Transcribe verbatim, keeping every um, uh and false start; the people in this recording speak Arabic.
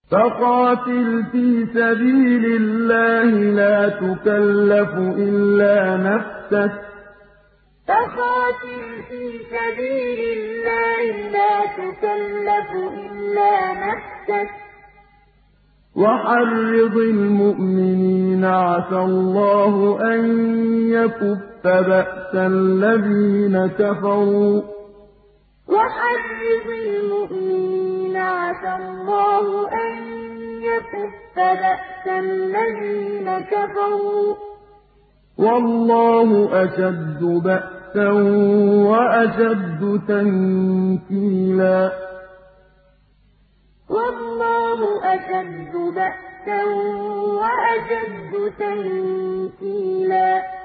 فَقَاتِلْ فِي سَبِيلِ اللَّهِ لَا تُكَلَّفُ إِلَّا نَفْسَكَ ۚ وَحَرِّضِ الْمُؤْمِنِينَ ۖ عَسَى اللَّهُ أَن يَكُفَّ بَأْسَ الَّذِينَ كَفَرُوا ۚ وَاللَّهُ أَشَدُّ بَأْسًا وَأَشَدُّ تَنكِيلًا. وَاللَّهُ أَشَدُّ بَأْسًا وَأَشَدُّ تَنكِيلًا.